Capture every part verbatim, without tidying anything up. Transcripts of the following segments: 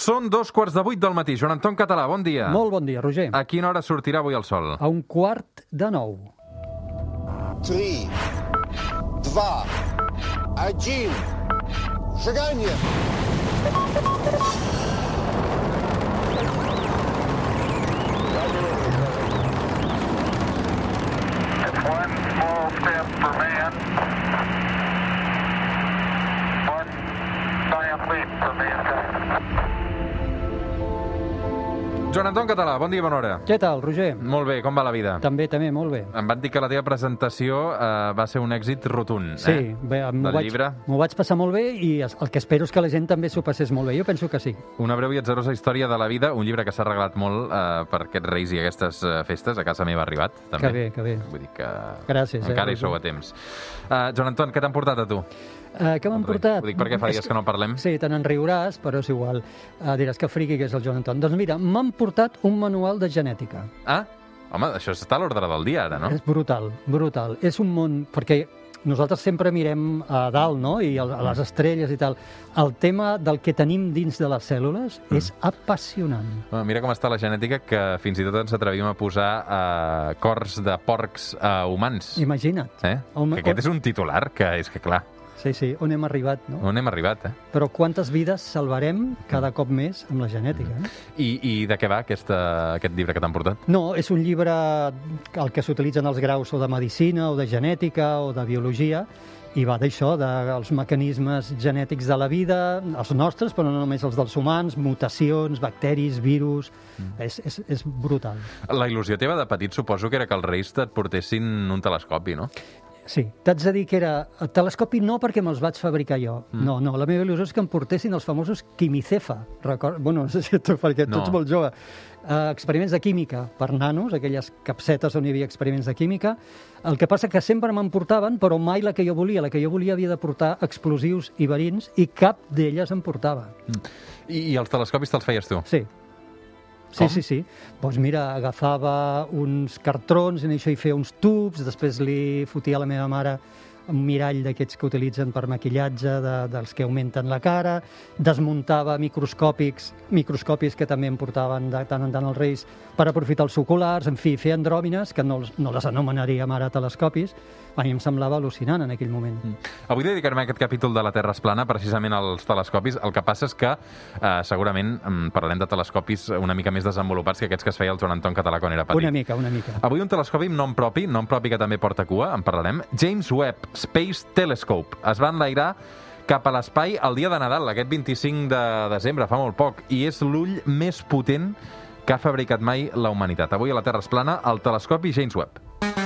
Són dos quarts de vuit del matí. Joan Anton Català, bon dia. Molt bon dia, Roger. A quina hora sortirà avui el sol? A un quart de nou. Три, два, один. Шагание! It's one small step for man, one giant leap for mankind. Joan Anton Català, bon dia, bona hora. Què tal, Roger? Molt bé, com va la vida? També, també, molt bé. Em van dir que la teva presentació eh, va ser un èxit rotund. Sí, eh? bé, m'ho Del vaig, llibre. m'ho vaig passar molt bé i el que espero és que la gent també s'ho passés molt bé. Jo penso que sí. Una breu i atzarosa història de la vida, un llibre que s'ha regalat molt eh, per aquests reis i aquestes eh, festes. A casa meva ha arribat, també. Que bé, que bé. Vull dir que Gràcies, eh, encara hi Roger. sou a temps. Uh, Joan Anton, què t'han portat a tu? Uh, què m'han portat? Ho dic perquè fa És dies que no parlem. Sí, te n'en riuràs, però és igual. Uh, diràs que friqui que és el Joan Anton. Doncs mira, m'han portat un manual de genètica. Ah, home, això està a l'ordre del dia ara, no? És brutal, brutal. És un món... Perquè nosaltres sempre mirem a dalt, no?, i a les estrelles i tal. El tema del que tenim dins de les cèl·lules mm. és apassionant. Bueno, mira com està la genètica, que fins i tot ens atrevim a posar uh, cors de porcs a uh, humans. Imagina't. Eh? Home, que aquest és un titular, que és que clar, Sí, sí, on hem arribat, no? on hem arribat, eh? Però quantes vides salvarem cada cop més amb la genètica, eh? I, i de què va aquesta, aquest llibre que t'han portat? No, és un llibre al que s'utilitzen els graus o de medicina, o de genètica, o de biologia, i va d'això, dels mecanismes genètics de la vida, els nostres, però no només els dels humans, mutacions, bacteris, virus... Mm. És, és, és brutal. La il·lusió teva de petit suposo que era que els reis et portessin un telescopi, no? Sí, t'haig de dir que era el telescopi no perquè me'ls vaig fabricar jo. Mm. No, no, la meva il·lusió és que em portessin els famosos quimicefa. Record... Bueno, no sé si tu, perquè tu No. ets molt jove. Uh, experiments de química per nanos, aquelles capsetes on hi havia experiments de química. El que passa que sempre me'n portaven, però mai la que jo volia. La que jo volia havia de portar explosius i verins i cap d'elles em portava. Mm. I, I els telescopis te'ls feies tu? Sí. Sí, Com? sí, sí. Doncs mira, agafava uns cartrons, i en això hi feia uns tubs, després li fotia a la meva mare un mirall d'aquests que utilitzen per maquillatge, de, dels que augmenten la cara, desmuntava microscòpics, microscopis que també em portaven de tant en tant els reis per aprofitar els oculars, en fi, fer andròmines, que no, no les anomenaríem ara telescopis. A mi em semblava al·lucinant en aquell moment. Mm. Avui dedicarem aquest capítol de La Terra és plana precisament als telescopis. El que passa és que eh, segurament mm, parlarem de telescopis una mica més desenvolupats que aquests que es feia el Joan Anton Català quan era petit. Una mica, una mica. Avui un telescopi amb nom propi, nom propi que també porta cua, en parlarem. James Webb Space Telescope. Es va enlairar cap a l'espai el dia de Nadal, aquest vint-i-cinc de desembre, fa molt poc, i és l'ull més potent que ha fabricat mai la humanitat. Avui a La Terra és plana, el telescopi James Webb.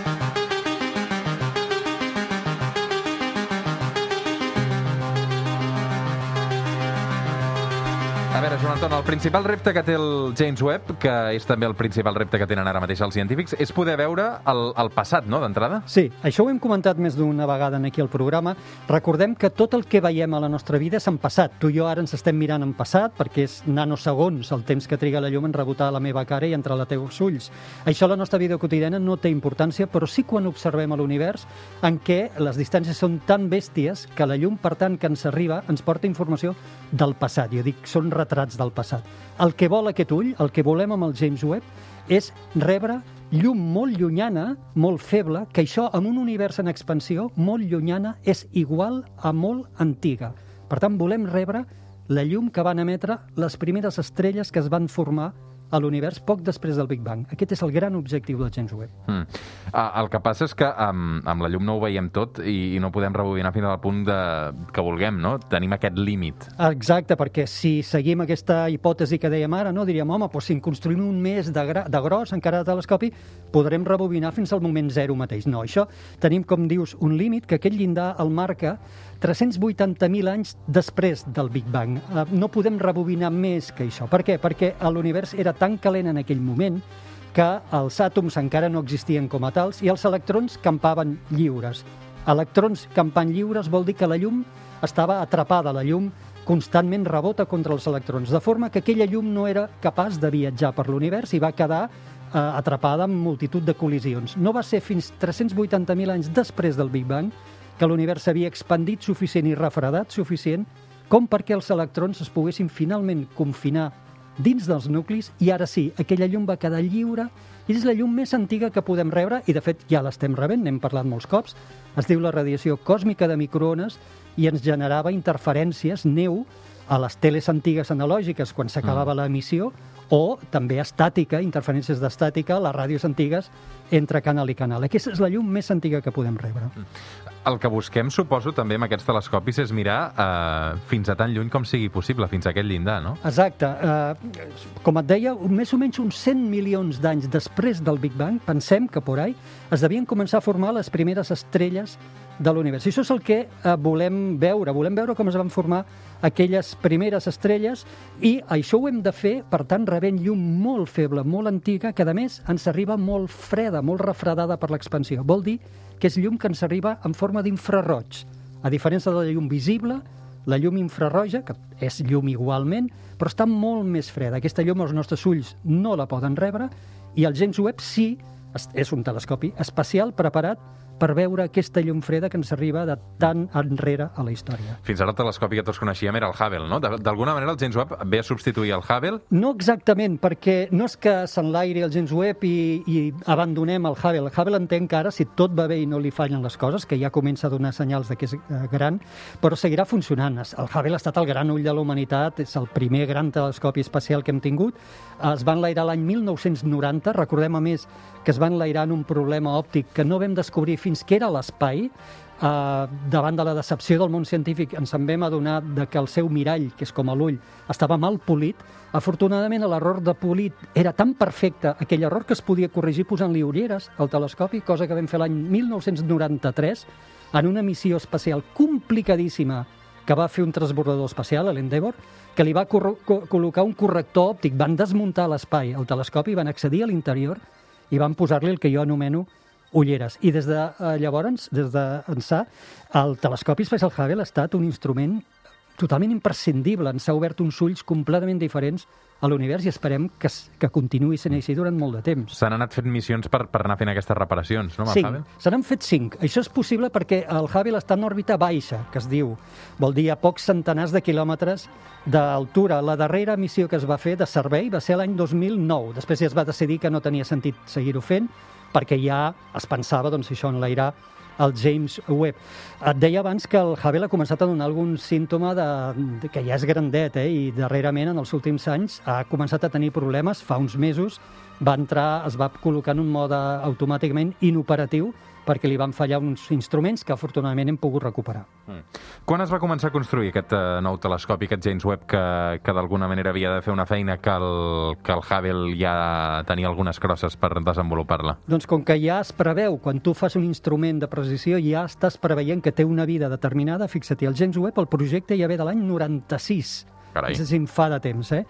A veure, Joan Anton, el principal repte que té el James Webb, que és també el principal repte que tenen ara mateix els científics, és poder veure el, el passat, no?, d'entrada? Sí, això ho hem comentat més d'una vegada aquí al programa. Recordem que tot el que veiem a la nostra vida és en passat. Tu i jo ara ens estem mirant en passat perquè és nanosegons el temps que triga la llum en rebotar a la meva cara i entrar a la teus ulls. Això a la nostra vida quotidiana no té importància, però sí quan observem a l'univers en què les distàncies són tan bèsties que la llum, per tant, que ens arriba, ens porta informació del passat. Jo dic, són retrats del passat. El que vol aquest ull, el que volem amb el James Webb, és rebre llum molt llunyana, molt feble, que això, en un univers en expansió, molt llunyana, és igual a molt antiga. Per tant, volem rebre la llum que van emetre les primeres estrelles que es van formar a l'univers poc després del Big Bang. Aquest és el gran objectiu del James Webb. Mm. El que passa és que amb, amb la llum no ho veiem tot i, i no podem rebobinar fins al punt de, que vulguem, no? Tenim aquest límit. Exacte, perquè si seguim aquesta hipòtesi que dèiem ara, no? Diríem, home, doncs si en construïm un més de, gra de gros, encara de telescopi, podrem rebobinar fins al moment zero mateix. No, això tenim, com dius, un límit, que aquest llindar el marca tres-cents vuitanta mil anys després del Big Bang. No podem rebobinar més que això. Per què? Perquè l'univers era tan calent en aquell moment que els àtoms encara no existien com a tals i els electrons campaven lliures. Electrons campant lliures vol dir que la llum estava atrapada, la llum constantment rebota contra els electrons, de forma que aquella llum no era capaç de viatjar per l'univers i va quedar eh, atrapada en multitud de col·lisions. No va ser fins tres-cents vuitanta mil anys després del Big Bang que l'univers s'havia expandit suficient i refredat suficient com perquè els electrons es poguessin finalment confinar dins dels nuclis i ara sí, aquella llum va quedar lliure i és la llum més antiga que podem rebre i de fet ja l'estem rebent, n'hem parlat molts cops. Es diu la radiació còsmica de microones i ens generava interferències, neu, a les teles antigues analògiques quan s'acabava mm. l'emissió o també estàtica, interferències d'estàtica a les ràdios antigues entre canal i canal. Aquesta és la llum més antiga que podem rebre. El que busquem, suposo, també amb aquests telescopis és mirar eh, fins a tan lluny com sigui possible, fins a aquest llindar, no? Exacte. Eh, com et deia, més o menys uns cent milions d'anys després del Big Bang, pensem que por ahí es devien començar a formar les primeres estrelles de l'univers. I això és el que eh, volem veure. Volem veure com es van formar aquelles primeres estrelles i això ho hem de fer, per tant, rebent llum molt feble, molt antiga, que a més ens arriba molt freda, molt refredada per l'expansió. Vol dir que és llum que ens arriba en forma d'infraroig. A diferència de la llum visible, la llum infraroja, que és llum igualment, però està molt més freda. Aquesta llum els nostres ulls no la poden rebre i el James Webb sí, és un telescopi espacial preparat per veure aquesta llum freda que ens arriba de tan enrere a la història. Fins ara el telescopi que tots coneixíem era el Hubble, no? D'alguna manera el James Webb ve a substituir el Hubble? No exactament, perquè no és que s'enlairi el James Webb i, i abandonem el Hubble. El Hubble entén que ara, si tot va bé i no li fallen les coses, que ja comença a donar senyals de que és gran, però seguirà funcionant. El Hubble ha estat el gran ull de la humanitat, és el primer gran telescopi espacial que hem tingut. Es va enlairar l'any mil nou-cents noranta, recordem a més que es va enlairar en un problema òptic que no vam descobrir fins que era l'espai. Uh, davant de la decepció del món científic ens en vam adonar de que el seu mirall, que és com a l'ull, estava mal polit. Afortunadament l'error de polit era tan perfecte, aquell error que es podia corregir posant-li ulleres al telescopi, cosa que vam fer l'any mil nou-cents noranta-tres en una missió espacial complicadíssima que va fer un transbordador espacial, l'Endeavour, que li va col col·locar un corrector òptic. Van desmuntar l'espai, el telescopi, van accedir a l'interior i van posar-li el que jo anomeno ulleres. I des de eh, llavors, des d'ençà, el telescopi espacial Hubble ha estat un instrument totalment imprescindible. Ens ha obert uns ulls completament diferents a l'univers i esperem que, que continuï sent així durant molt de temps. S'han anat fent missions per, per anar fent aquestes reparacions, no, amb el Hubble? Cinc. Se n'han fet cinc. Això és possible perquè el Hubble està en òrbita baixa, que es diu. Vol dir a pocs centenars de quilòmetres d'altura. La darrera missió que es va fer de servei va ser l'any dos mil nou. Després ja es va decidir que no tenia sentit seguir-ho fent perquè ja es pensava, doncs, això enlairar el James Webb. Et deia abans que el Hubble ha començat a donar algun símptoma de, de que ja és grandet, eh? I darrerament, en els últims anys, ha començat a tenir problemes. Fa uns mesos va entrar, es va col·locar en un mode automàticament inoperatiu perquè li van fallar uns instruments que afortunadament hem pogut recuperar. Mm. Quan es va començar a construir aquest uh, nou telescopi, aquest James Webb, que, que d'alguna manera havia de fer una feina que el, que el Hubble ja tenia algunes crosses per desenvolupar-la? Doncs com que ja es preveu, quan tu fas un instrument de precisió, ja estàs preveient que té una vida determinada, fixa't, el James Webb, el projecte ja ve de l'any noranta-sis. Carai. És a dir, fa de temps, eh?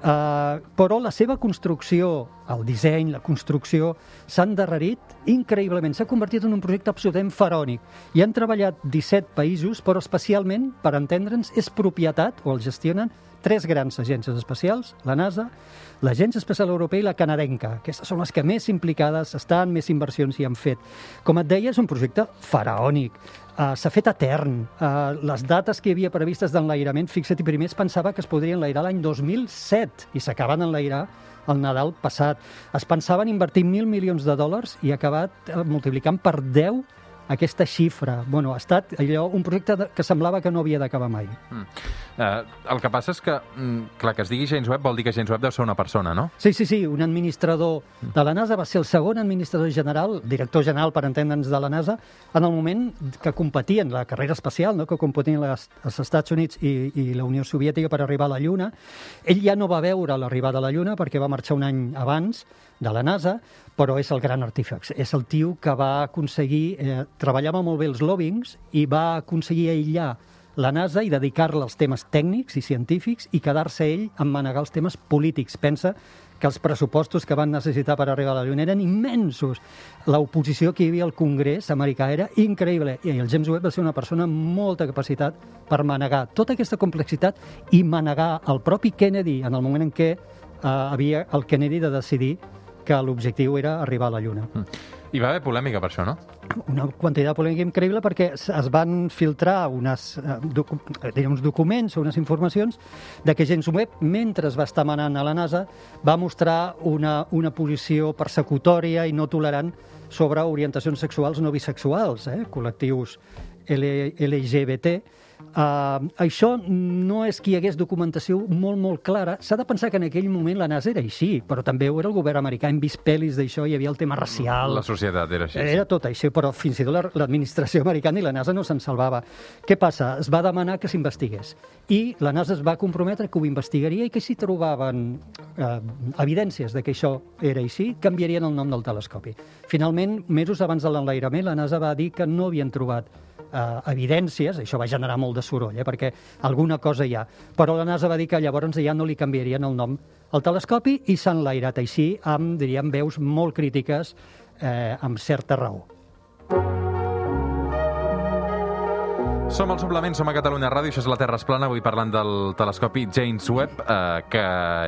Uh, però la seva construcció, el disseny, la construcció, s'ha endarrerit increïblement. S'ha convertit en un projecte absolutament faraònic. Hi han treballat disset països, però especialment, per entendre'ns, és propietat, o el gestionen, tres grans agències espacials, la NASA, l'Agència Espacial Europea i la canadenca. Aquestes són les que més implicades estan, més inversions hi han fet. Com et deia, és un projecte faraònic. Uh, s'ha fet etern. Uh, les dates que hi havia previstes d'enlairament, fixa't, i primer es pensava que es podria enlairar l'any dos mil set i s'acaben d'enlairar el Nadal passat. Es pensaven invertir mil milions de dòlars i ha acabat uh, multiplicant per deu aquesta xifra. Bueno, ha estat allò, un projecte que semblava que no havia d'acabar mai. Mm. Uh, el que passa és que, mm, clar, que es digui James Webb vol dir que James Webb deu ser una persona, no? Sí, sí, sí, un administrador de la NASA, va ser el segon administrador general, director general, per entendre'ns, de la NASA, en el moment que competien la carrera espacial, no? Que competien les, els Estats Units i, i la Unió Soviètica per arribar a la Lluna. Ell ja no va veure l'arribada a la Lluna perquè va marxar un any abans de la NASA, però és el gran artífex. És el tio que va aconseguir, eh, treballava molt bé els lobbyings i va aconseguir aïllar la NASA i dedicar-la als temes tècnics i científics i quedar-se ell a manegar els temes polítics. Pensa que els pressupostos que van necessitar per arribar a la Lluna eren immensos. L'oposició que hi havia al Congrés americà era increïble. I el James Webb va ser una persona amb molta capacitat per manegar tota aquesta complexitat i manegar el propi Kennedy en el moment en què eh, havia el Kennedy de decidir que l'objectiu era arribar a la Lluna. Hi va haver polèmica per això, no? una quantitat de polèmica increïble perquè es van filtrar unes, eh, docu uns documents o unes informacions de que James Webb, mentre es va estar manant a la NASA, va mostrar una, una posició persecutòria i no tolerant sobre orientacions sexuals no bisexuals, eh? col·lectius L G B T. Uh, això no és que hi hagués documentació molt, molt clara. S'ha de pensar que en aquell moment la NASA era així, però també ho era el govern americà. Hem vist pel·lis d'això, hi havia el tema racial. La societat era així. Era tot així, però fins i tot l'administració americana i la NASA no se'n salvava. Què passa? Es va demanar que s'investigués. I la NASA es va comprometre que ho investigaria i que si trobaven eh, evidències de que això era així, canviarien el nom del telescopi. Finalment, mesos abans de l'enlairament, la NASA va dir que no havien trobat Uh, evidències, això va generar molt de soroll, eh, perquè alguna cosa hi ha, però la NASA va dir que llavors ja no li canviarien el nom al telescopi i s'ha enlairat així amb, diríem, veus molt crítiques eh, amb certa raó. Som al Suplement, som a Catalunya Ràdio, això és la Terra es plana, avui parlant del telescopi James Webb, eh, que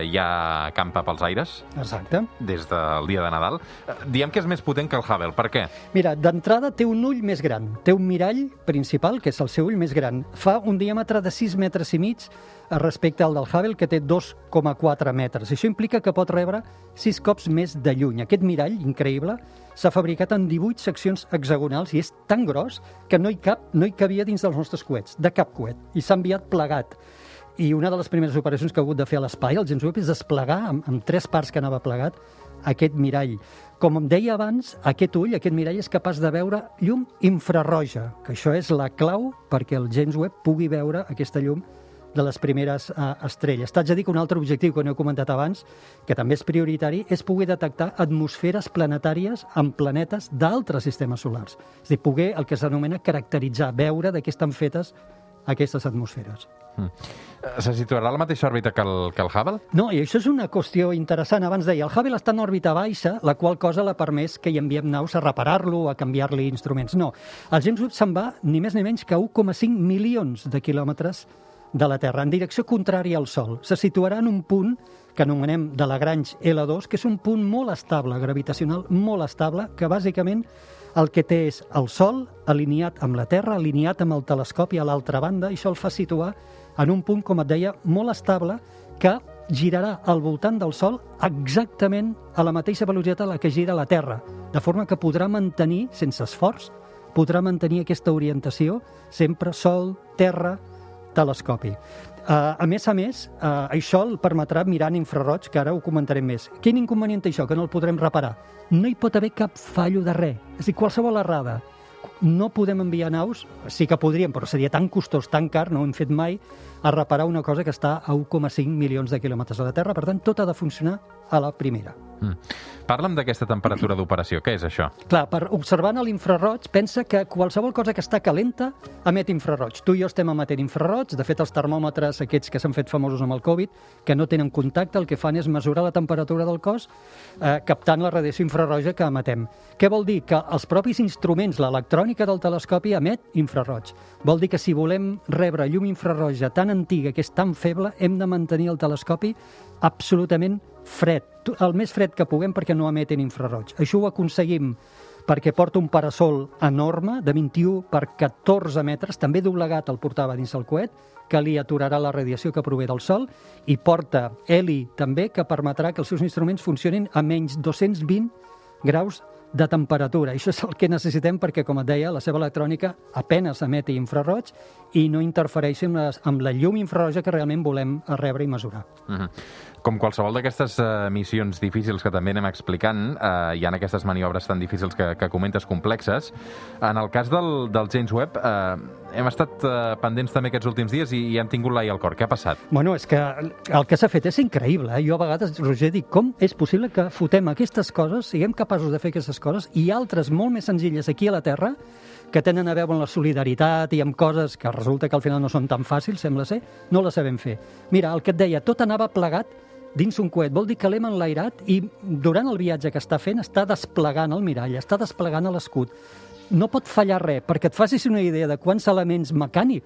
ja campa pels aires. Exacte. Des del dia de Nadal. Eh, diem que és més potent que el Hubble, per què? Mira, d'entrada té un ull més gran, té un mirall principal, que és el seu ull més gran. Fa un diàmetre de sis metres i mig respecte al del Hubble, que té dos coma quatre metres. Això implica que pot rebre sis cops més de lluny. Aquest mirall, increïble, s'ha fabricat en divuit seccions hexagonals i és tan gros que no hi cap, no hi cabia dins dels nostres coets, de cap coet, i s'ha enviat plegat. I una de les primeres operacions que ha hagut de fer a l'espai, el James Webb, és desplegar, amb, amb tres parts que anava plegat, aquest mirall. Com em deia abans, aquest ull, aquest mirall, és capaç de veure llum infrarroja, que això és la clau perquè el James Webb pugui veure aquesta llum de les primeres uh, estrelles. T'haig de dir que un altre objectiu que no he comentat abans, que també és prioritari, és poder detectar atmosferes planetàries amb planetes d'altres sistemes solars. És a dir, poder, el que s'anomena caracteritzar, veure de què estan fetes aquestes atmosferes. Mm. Se situarà a la mateixa òrbita que el, que el Hubble? No, i això és una qüestió interessant. Abans deia, el Hubble està en òrbita baixa, la qual cosa l'ha permès que hi enviem naus a reparar-lo, a canviar-li instruments. No, el James Webb se'n va ni més ni menys que un coma cinc milions de quilòmetres de la Terra, en direcció contrària al Sol. Se situarà en un punt que anomenem de Lagrange L dos, que és un punt molt estable, gravitacional molt estable, que bàsicament el que té és el Sol alineat amb la Terra, alineat amb el telescopi a l'altra banda, i això el fa situar en un punt, com et deia, molt estable, que girarà al voltant del Sol exactament a la mateixa velocitat a la que gira la Terra, de forma que podrà mantenir, sense esforç, podrà mantenir aquesta orientació sempre Sol, Terra, telescopi. Uh, a més a més, uh, això el permetrà mirar en infraroig, que ara ho comentarem més. Quin inconvenient té això, que no el podrem reparar? No hi pot haver cap fallo de res. És a dir, qualsevol errada. No podem enviar naus, sí que podríem, però seria tan costós, tan car, no ho hem fet mai, a reparar una cosa que està a un coma cinc milions de quilòmetres de la Terra. Per tant, tot ha de funcionar a la primera. Mm. Parla'm d'aquesta temperatura d'operació. Què és això? Clar, per observant a l'infraroig, pensa que qualsevol cosa que està calenta emet infraroig. Tu i jo estem emetent infraroig. De fet, els termòmetres aquests que s'han fet famosos amb el Covid, que no tenen contacte, el que fan és mesurar la temperatura del cos eh, captant la radiació infraroja que emetem. Què vol dir? Que els propis instruments, l'electrònica del telescopi, emet infraroig. Vol dir que si volem rebre llum infraroja tan antiga, que és tan feble, hem de mantenir el telescopi absolutament fred, el més fred que puguem perquè no emeten infraroig. Això ho aconseguim perquè porta un parasol enorme de vint-i-u per catorze metres, també doblegat el portava dins el coet, que li aturarà la radiació que prové del Sol, i porta heli també, que permetrà que els seus instruments funcionin a menys dos-cents vint graus de temperatura. Això és el que necessitem perquè, com et deia, la seva electrònica apenes emeti infraroig i no interfereixi amb, les, amb la llum infraroja que realment volem rebre i mesurar. Mm-hmm. Com qualsevol d'aquestes uh, missions difícils que també anem explicant, uh, hi ha aquestes maniobres tan difícils que, que comentes, complexes. En el cas del, del James Webb, uh, hem estat uh, pendents també aquests últims dies i, i hem tingut l'ai al cor. Què ha passat? Bueno, és que el que s'ha fet és increïble. Eh? Jo a vegades, Roger, dic, com és possible que fotem aquestes coses, siguem capaços de fer aquestes coses, i altres molt més senzilles aquí a la Terra, que tenen a veure amb la solidaritat i amb coses que resulta que al final no són tan fàcils, sembla ser, no les sabem fer. Mira, el que et deia, tot anava plegat dins un coet. Vol dir que l'hem enlairat i durant el viatge que està fent està desplegant el mirall, està desplegant l'escut. No pot fallar res, perquè et facis una idea de quants elements mecànics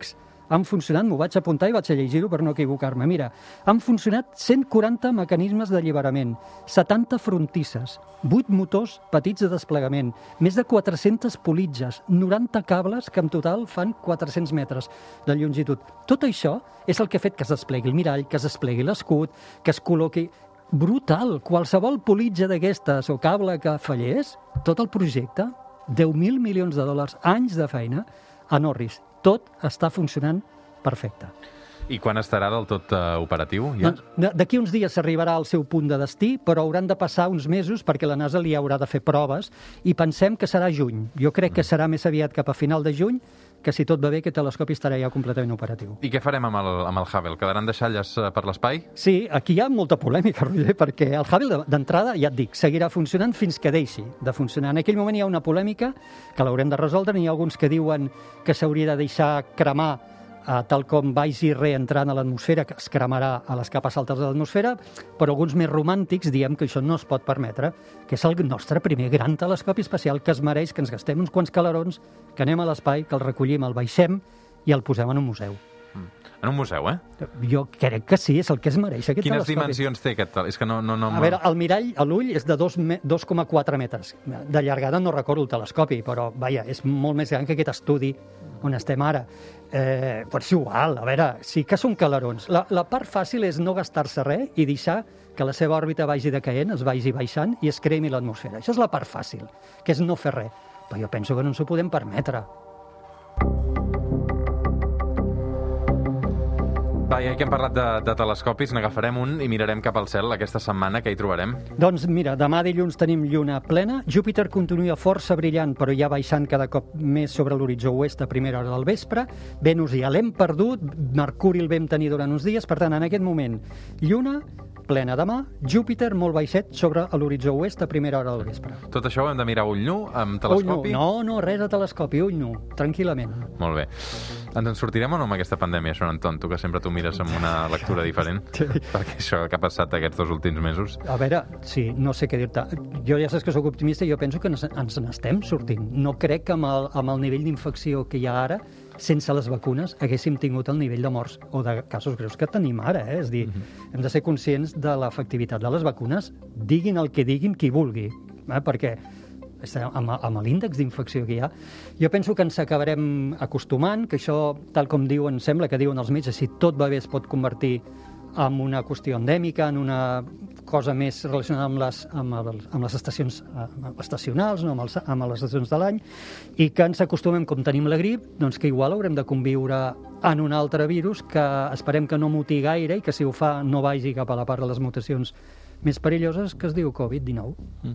han funcionat, m'ho vaig apuntar i vaig a llegir-ho per no equivocar-me. Mira, han funcionat cent quaranta mecanismes d'alliberament, setanta frontisses, vuit motors petits de desplegament, més de quatre-centes politges, noranta cables que en total fan quatre-cents metres de longitud. Tot això és el que ha fet que es desplegui el mirall, que es desplegui l'escut, que es col·loqui... Brutal! Qualsevol politja d'aquestes o cable que fallés, tot el projecte, deu mil milions de dòlars, anys de feina, a Norris. Tot està funcionant perfecte. I quan estarà del tot uh, operatiu? Ja? Doncs, d'aquí uns dies s'arribarà al seu punt de destí, però hauran de passar uns mesos perquè la NASA li haurà de fer proves i pensem que serà juny. Jo crec que serà més aviat cap a final de juny, que si tot va bé, aquest telescopi estarà ja completament operatiu. I què farem amb el, amb el Hubble? Quedaran deixalles per l'espai? Sí, aquí hi ha molta polèmica, Roger, perquè el Hubble d'entrada, ja et dic, seguirà funcionant fins que deixi de funcionar. En aquell moment hi ha una polèmica que l'haurem de resoldre. N'hi ha alguns que diuen que s'hauria de deixar cremar Uh, tal com vagi reentrant a l'atmosfera, que es cremarà a les capes altes de l'atmosfera, però alguns més romàntics diem que això no es pot permetre, que és el nostre primer gran telescopi espacial, que es mereix que ens gastem uns quants calarons, que anem a l'espai, que el recollim, el baixem i el posem en un museu. Mm. En un museu, eh? Jo crec que sí, és el que es mereix aquest Quines telescopi. Quines dimensions té aquest? És que no, no, no... A veure, el mirall a l'ull és de dos coma quatre metres. De llargada no recordo el telescopi, però, vaja, és molt més gran que aquest estudi on estem ara. Eh, però és igual, a veure, sí que són calarons. La, la part fàcil és no gastar-se res i deixar que la seva òrbita vagi decaent, es vagi baixant i es cremi l'atmosfera. Això és la part fàcil, que és no fer res. Però jo penso que no ens ho podem permetre. Va, ja que hem parlat de, de telescopis, n'agafarem un i mirarem cap al cel aquesta setmana, que hi trobarem. Doncs mira, demà dilluns tenim lluna plena, Júpiter continua força brillant, però ja baixant cada cop més sobre l'horitzó oest a primera hora del vespre, Venus ja l'hem perdut, Mercuri el vam tenir durant uns dies, per tant, en aquest moment, lluna plena demà, Júpiter molt baixet sobre l'horitzó oest a primera hora del vespre. Tot això ho hem de mirar ull nu, amb telescopi? Ull nu. No, no, res de telescopi, ull nu, tranquil·lament. Molt bé. Ens en sortirem o no amb aquesta pandèmia, Joan Anton? Tu que sempre tu mires amb una lectura diferent. Sí. Perquè això que ha passat aquests dos últims mesos... A veure, sí, no sé què dir-te. Jo ja saps que sóc optimista i jo penso que ens, ens n'estem sortint. No crec que amb el, amb el nivell d'infecció que hi ha ara, sense les vacunes, haguéssim tingut el nivell de morts o de casos greus que tenim ara. Eh? És dir, uh-huh. hem de ser conscients de l'efectivitat de les vacunes, diguin el que diguin qui vulgui, eh? perquè amb, amb l'índex d'infecció que hi ha, jo penso que ens acabarem acostumant, que això, tal com diuen, sembla que diuen els metges, si tot va bé es pot convertir en una qüestió endèmica, en una cosa més relacionada amb les, amb els, amb les estacions estacionals, no? amb, els, amb les estacions de l'any, i que ens acostumem, com tenim la grip, doncs que igual haurem de conviure en un altre virus que esperem que no muti gaire i que si ho fa no vagi cap a la part de les mutacions més perilloses, que es diu covid dinou.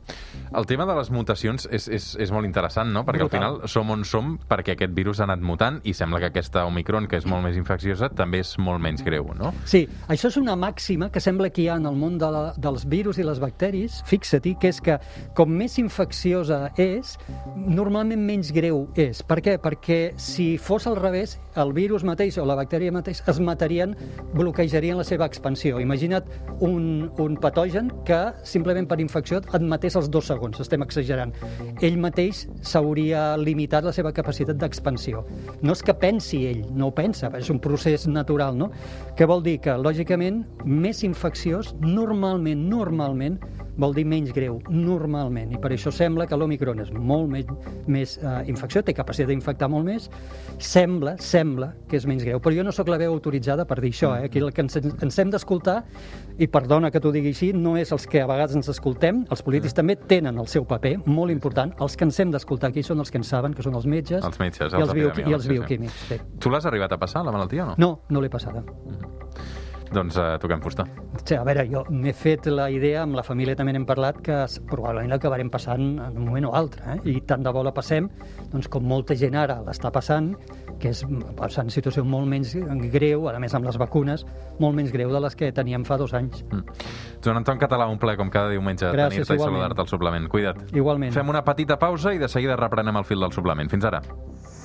El tema de les mutacions és, és, és molt interessant, no? Perquè Brutal. Al final som on som perquè aquest virus ha anat mutant i sembla que aquesta Omicron, que és molt més infecciosa, també és molt menys greu, no? Sí, això és una màxima que sembla que hi ha en el món de la, dels virus i les bacteris, fixa-t'hi, que és que com més infecciosa és, normalment menys greu és. Per què? Perquè si fos al revés, el virus mateix o la bactèria mateix es matarien, bloquejarien la seva expansió. Imagina't un, un patogen que simplement per infecció et matés als dos segons, estem exagerant. Ell mateix s'hauria limitat la seva capacitat d'expansió. No és que pensi ell, no ho pensa, és un procés natural, no? Què vol dir? Que, lògicament, més infecciós, normalment, normalment, vol dir menys greu, normalment. I per això sembla que l'Omicron és molt més, més uh, infecció, té capacitat d'infectar molt més, sembla, sembla que és menys greu. Però jo no sóc la veu autoritzada per dir això, eh? Aquí el que ens, ens hem d'escoltar, i perdona que t'ho digui així, no és els que a vegades ens escoltem, els polítics també tenen el seu paper, molt important, els que ens hem d'escoltar aquí són els que en saben, que són els metges, els metges i els, bio, i els sí, bioquímics. Sí. Tu l'has arribat a passar, la malaltia, o no? No, no l'he passada. Mm-hmm. Doncs uh, toquem fusta. Sí, a veure, jo m'he fet la idea, amb la família també n'hem parlat, que probablement l'acabarem passant en un moment o altre, eh? I tant de bo la passem, doncs com molta gent ara l'està passant, que és passant en situació molt menys greu, a més amb les vacunes, molt menys greu de les que teníem fa dos anys. Mm. Joan Anton Català, un plaer com cada diumenge Gràcies, tenir-te i saludar-te al suplement. Cuida't. Igualment. Fem una petita pausa i de seguida reprenem el fil del suplement. Fins ara.